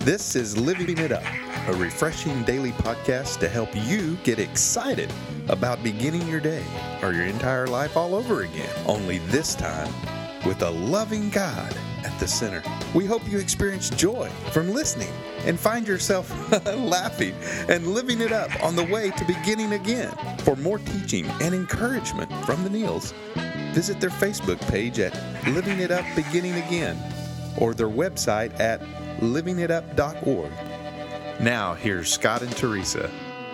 This is Living It Up, a refreshing daily podcast to help you get excited about beginning your day or your entire life all over again. Only this time with a loving God at the center. We hope you experience joy from listening and find yourself laughing and living it up on the way to beginning again. For more teaching and encouragement from the Neils, visit their Facebook page at Living It Up Beginning Again or their website at livingitup.org. Now, here's Scott and Teresa.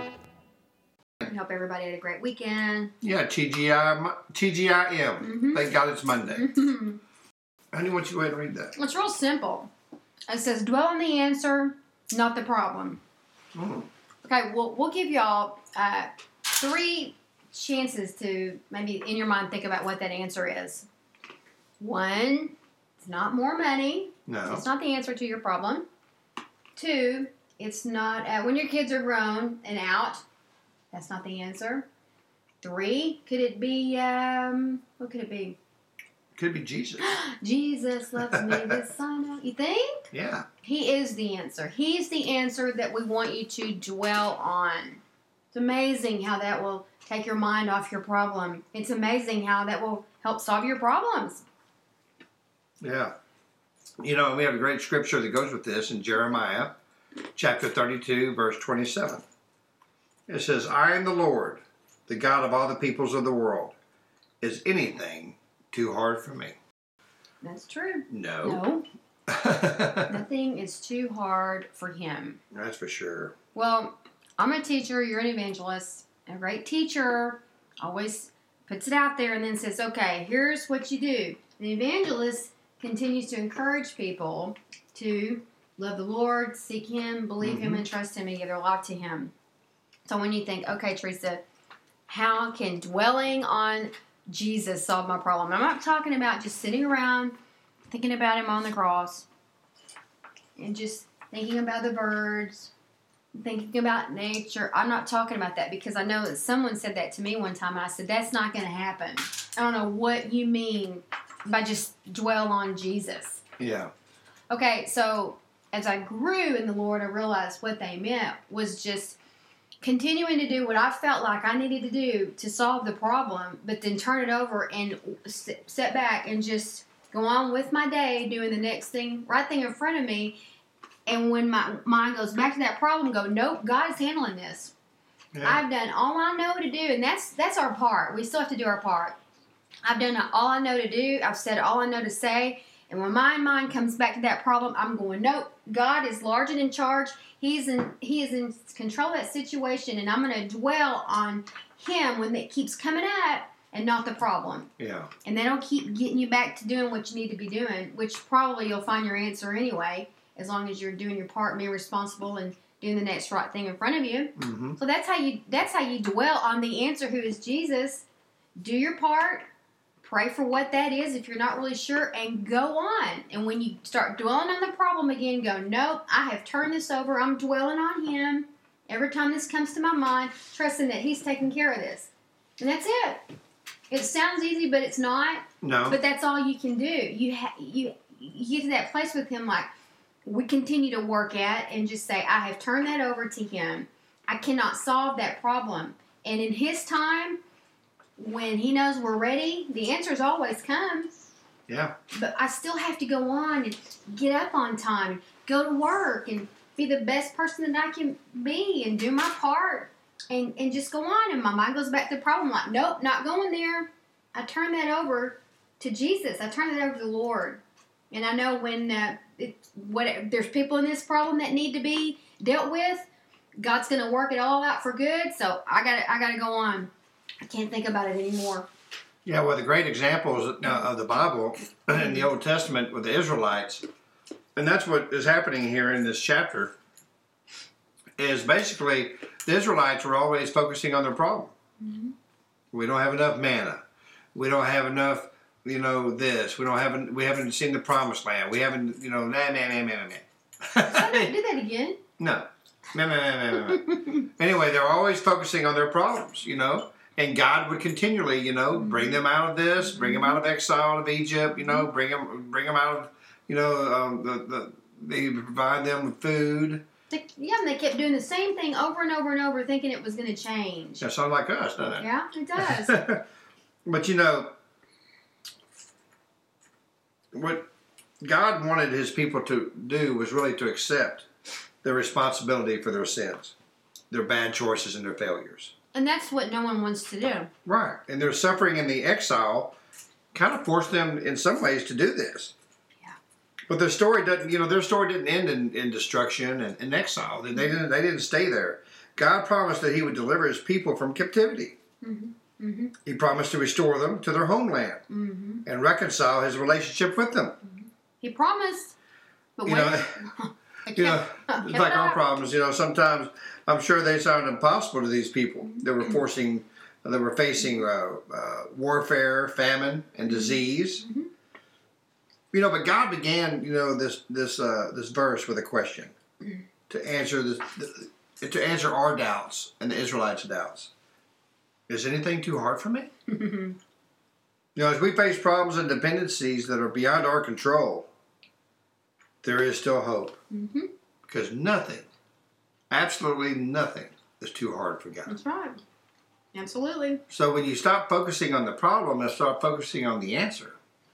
I hope everybody had a great weekend. Yeah, TGIM. Mm-hmm. Thank God it's Monday. Mm-hmm. Honey, why don't you go ahead and read that? It's real simple. It says, dwell on the answer, not the problem. Mm. Okay, we'll give y'all 3 chances to maybe in your mind think about what that answer is. 1, it's not more money. No. It's not the answer to your problem. 2, it's not when your kids are grown and out. That's not the answer. 3, could it be, what could it be? Could be Jesus. Jesus loves me, this I know. You think? Yeah. He is the answer. He's the answer that we want you to dwell on. It's amazing how that will take your mind off your problem. It's amazing how that will help solve your problems. Yeah. You know, we have a great scripture that goes with this in Jeremiah chapter 32, verse 27. It says, I am the Lord, the God of all the peoples of the world. Is anything too hard for me? That's true. No. Nothing is too hard for him. That's for sure. Well, I'm a teacher. You're an evangelist. A great teacher always puts it out there and then says, okay, here's what you do. The evangelist continues to encourage people to love the Lord, seek Him, believe Him, and trust Him, and give their life to Him. So when you think, okay, Teresa, how can dwelling on Jesus solve my problem? I'm not talking about just sitting around thinking about Him on the cross and just thinking about the birds, thinking about nature. I'm not talking about that because I know that someone said that to me one time and I said, that's not going to happen. I don't know what you mean by just dwell on Jesus. Yeah. Okay, so as I grew in the Lord, I realized what they meant was just continuing to do what I felt like I needed to do to solve the problem, but then turn it over and sit back and just go on with my day, doing the next thing, right thing in front of me. And when my mind goes back to that problem, go, nope, God is handling this. Yeah. I've done all I know to do, and that's our part. We still have to do our part. I've done all I know to do. I've said all I know to say. And when my mind comes back to that problem, I'm going, nope, God is large and in charge. He is in control of that situation, and I'm going to dwell on Him when it keeps coming up and not the problem. Yeah. And that'll keep getting you back to doing what you need to be doing, which probably you'll find your answer anyway, as long as you're doing your part, being responsible, and doing the next right thing in front of you. Mm-hmm. So that's how you dwell on the answer, who is Jesus. Do your part. Pray for what that is if you're not really sure, and go on. And when you start dwelling on the problem again, go, nope, I have turned this over. I'm dwelling on Him. Every time this comes to my mind, trusting that He's taking care of this. And that's it. It sounds easy, but it's not. No. But that's all you can do. You get to that place with Him, like we continue to work at, and just say, I have turned that over to Him. I cannot solve that problem. And in His time, when He knows we're ready, the answers always come. Yeah. But I still have to go on and get up on time, go to work, and be the best person that I can be, and do my part, and just go on. And my mind goes back to the problem, like, nope, not going there. I turn that over to Jesus. I turn that over to the Lord. And I know when there's people in this problem that need to be dealt with, God's going to work it all out for good. So I got to go on. I can't think about it anymore. Yeah, well, the great examples of the Bible in the Old Testament with the Israelites, and that's what is happening here in this chapter, is basically the Israelites were always focusing on their problem. Mm-hmm. We don't have enough manna. We don't have enough, this. We haven't seen the promised land. We haven't, So don't do that again. No. Anyway, they're always focusing on their problems, And God would continually, bring them out of this, bring them out of exile of Egypt, bring them out of, He would provide them with food. And they kept doing the same thing over and over and over, thinking it was going to change. That sounds like us, doesn't it? Yeah, it does. But you know, what God wanted his people to do was really to accept their responsibility for their sins, their bad choices, and their failures. And that's what no one wants to do. Right. And their suffering in the exile kind of forced them in some ways to do this. Yeah. But their story didn't end in destruction and in exile. They didn't stay there. God promised that he would deliver his people from captivity. Mm-hmm. Mm-hmm. He promised to restore them to their homeland and reconcile his relationship with them. He promised. But it's like our problems. Sometimes I'm sure they sound impossible to these people. They were facing warfare, famine, and disease. Mm-hmm. But God began this verse with a question to answer our doubts and the Israelites' doubts. Is anything too hard for me? As we face problems and dependencies that are beyond our control, there is still hope. Mm-hmm. Because nothing, absolutely nothing, is too hard for God. That's right. Absolutely. So when you stop focusing on the problem and start focusing on the answer,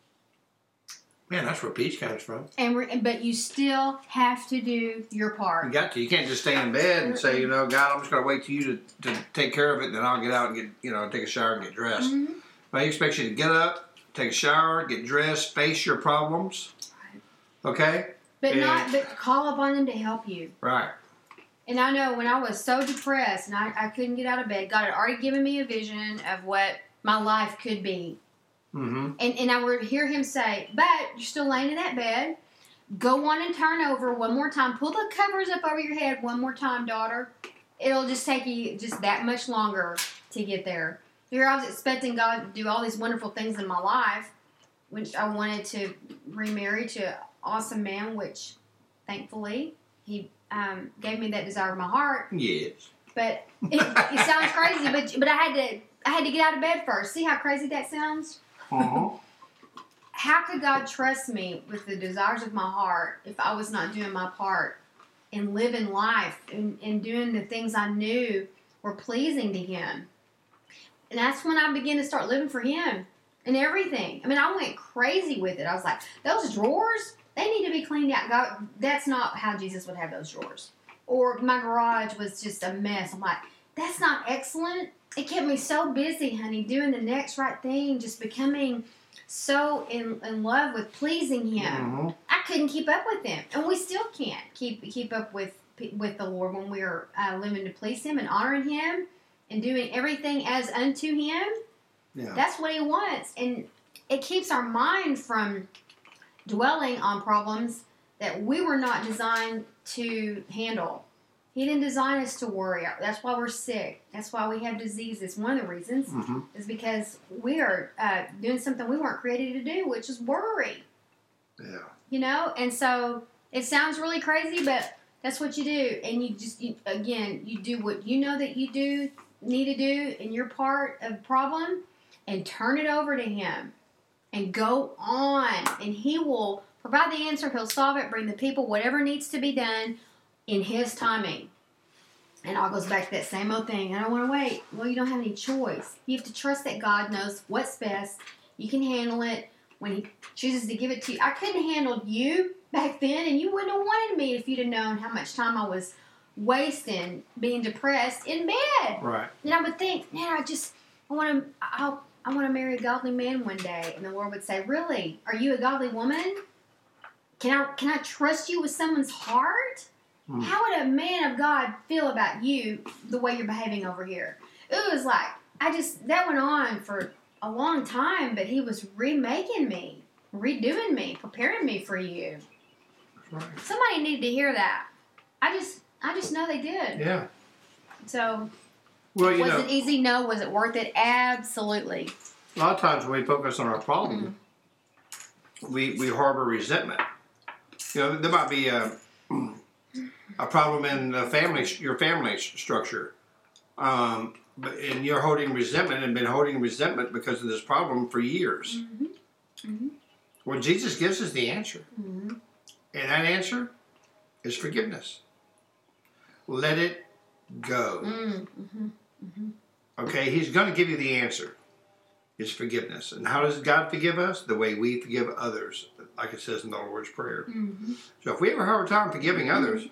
man, that's where peace comes from. But you still have to do your part. You got to. You can't just stay in bed and say, God, I'm just going to wait till you to take care of it, and then I'll get out and take a shower and get dressed. Mm-hmm. But he expects you to get up, take a shower, get dressed, face your problems. Right. Okay? But call upon them to help you. Right. And I know when I was so depressed and I couldn't get out of bed, God had already given me a vision of what my life could be. Mm-hmm. And I would hear him say, but you're still laying in that bed. Go on and turn over one more time. Pull the covers up over your head one more time, daughter. It'll just take you just that much longer to get there. Here I was expecting God to do all these wonderful things in my life, which I wanted to remarry to an awesome man, which thankfully he gave me that desire of my heart. Yes. But it sounds crazy, but I had to get out of bed first. See how crazy that sounds? Uh-huh. How could God trust me with the desires of my heart if I was not doing my part and living life and doing the things I knew were pleasing to him? And that's when I began to start living for him and everything. I mean, I went crazy with it. I was like, those drawers, they need to be cleaned out. God, that's not how Jesus would have those drawers. Or my garage was just a mess. I'm like, that's not excellent. It kept me so busy, honey, doing the next right thing, just becoming so in love with pleasing him. Mm-hmm. I couldn't keep up with him. And we still can't keep up with the Lord when we're living to please him and honoring him and doing everything as unto him. Yeah. That's what he wants. And it keeps our mind from dwelling on problems that we were not designed to handle. He didn't design us to worry. That's why we're sick. That's why we have diseases. One of the reasons is because we are doing something we weren't created to do, which is worry. Yeah. And so it sounds really crazy, but that's what you do. And you do what you know that you need to do in your part of the problem and turn it over to him and go on. And he will provide the answer. He'll solve it, bring the people, whatever needs to be done in his timing. And it all goes back to that same old thing. I don't want to wait. Well, you don't have any choice. You have to trust that God knows what's best. You can handle it when he chooses to give it to you. I couldn't handle you back then, and you wouldn't have wanted me if you'd have known how much time I was wasting being depressed in bed. Right. And I would think, man, I want to marry a godly man one day. And the Lord would say, really? Are you a godly woman? Can I trust you with someone's heart? How would a man of God feel about you the way you're behaving over here? It was like, that went on for a long time, but he was remaking me, redoing me, preparing me for you. Right. Somebody needed to hear that. I just know they did. Yeah. So, was it easy? No. Was it worth it? Absolutely. A lot of times when we focus on our problem, we harbor resentment. There might be a problem in your family structure, and you're holding resentment and been holding resentment because of this problem for years. Mm-hmm. Mm-hmm. Well, Jesus gives us the answer. Mm-hmm. And that answer is forgiveness. Let it go. Okay, he's going to give you the answer. It's forgiveness. And how does God forgive us? The way we forgive others, like it says in the Lord's Prayer. So if we have a hard time forgiving others,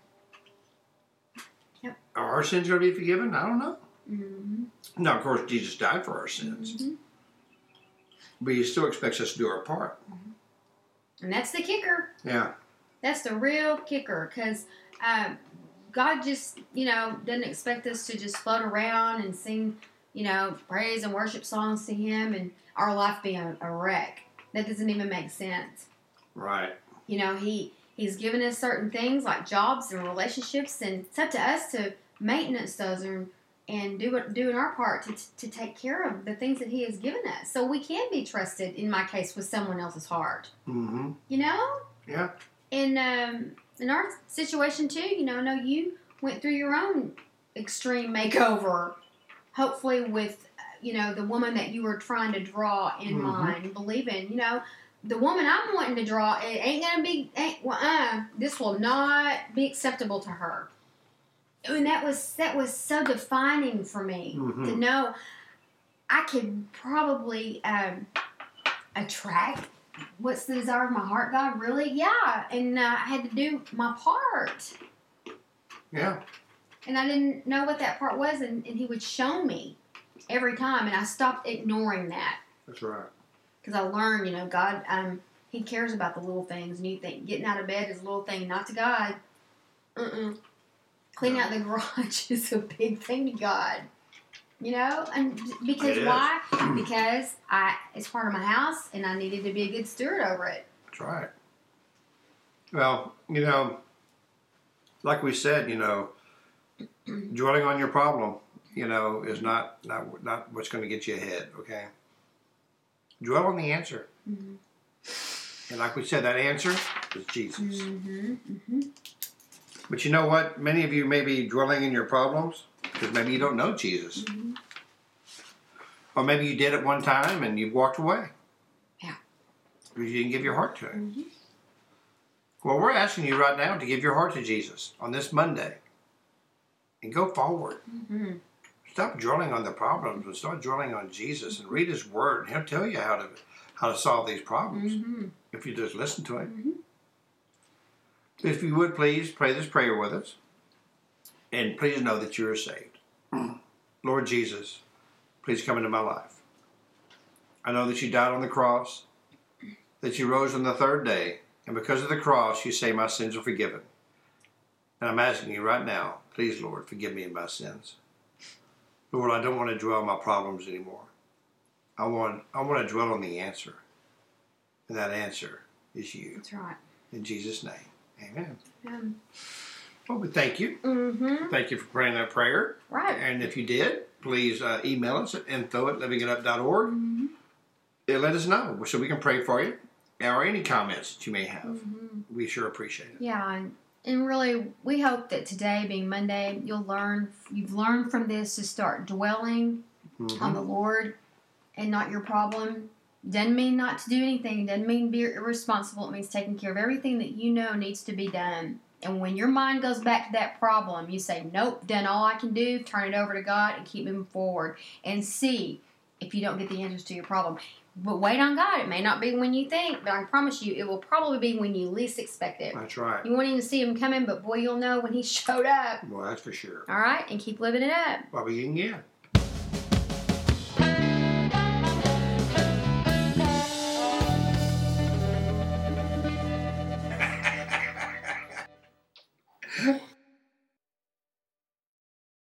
are our sins going to be forgiven? I don't know. Now, of course, Jesus died for our sins. But he still expects us to do our part. And that's the kicker. Yeah. That's the real kicker. Because God just, doesn't expect us to just float around and sing, praise and worship songs to him and our life be a wreck. That doesn't even make sense. Right. He's given us certain things like jobs and relationships, and it's up to us to maintenance those and doing our part to take care of the things that he has given us. So we can be trusted, in my case, with someone else's heart. Yeah. And in our situation too, I know you went through your own extreme makeover, hopefully with, the woman that you were trying to draw in mind, believing, the woman I'm wanting to draw, it ain't going to be, this will not be acceptable to her. And that was so defining for me to know I could probably attract what's the desire of my heart, God, really? Yeah. And I had to do my part. Yeah. And I didn't know what that part was, and he would show me every time, and I stopped ignoring that. That's right. Because I learned, God, he cares about the little things, and you think getting out of bed is a little thing, not to God. Cleaning out the garage is a big thing to God. And because why? Because it's part of my house, and I needed to be a good steward over it. That's right. Well, like we said, dwelling on your problem, is not what's going to get you ahead. Okay. Dwell on the answer. And like we said, that answer is Jesus. But you know what? Many of you may be dwelling in your problems because maybe you don't know Jesus. Or maybe you did at one time and you walked away. Yeah. Because you didn't give your heart to it. Well, we're asking you right now to give your heart to Jesus on this Monday. And go forward. Stop dwelling on the problems and start dwelling on Jesus and read his word. He'll tell you how to solve these problems if you just listen to him. If you would, please pray this prayer with us. And please know that you are saved. Lord Jesus, please come into my life. I know that you died on the cross, that you rose on the third day, and because of the cross, you say my sins are forgiven. And I'm asking you right now, please, Lord, forgive me of my sins. Lord, I don't want to dwell on my problems anymore. I want to dwell on the answer. And that answer is you. That's right. In Jesus' name, amen. Um, Well, we thank you. mm-hmm. Thank you for praying that prayer. Right. And if you did, please email us at info@livingitup.org. Mm-hmm. And let us know so we can pray for you. Or any comments that you may have. Mm-hmm. We sure appreciate it. Yeah, and really, we hope that today, being Monday, you've learned from this to start dwelling on the Lord and not your problem. Doesn't mean not to do anything. Doesn't mean be irresponsible. It means taking care of everything that you know needs to be done. And when your mind goes back to that problem, you say, nope, done all I can do, turn it over to God, and keep moving forward. And see if you don't get the answers to your problem. But wait on God. It may not be when you think, but I promise you, it will probably be when you least expect it. That's right. You won't even see him coming, but boy, you'll know when he showed up. Well, that's for sure. All right? And keep living it up. Well, we can get.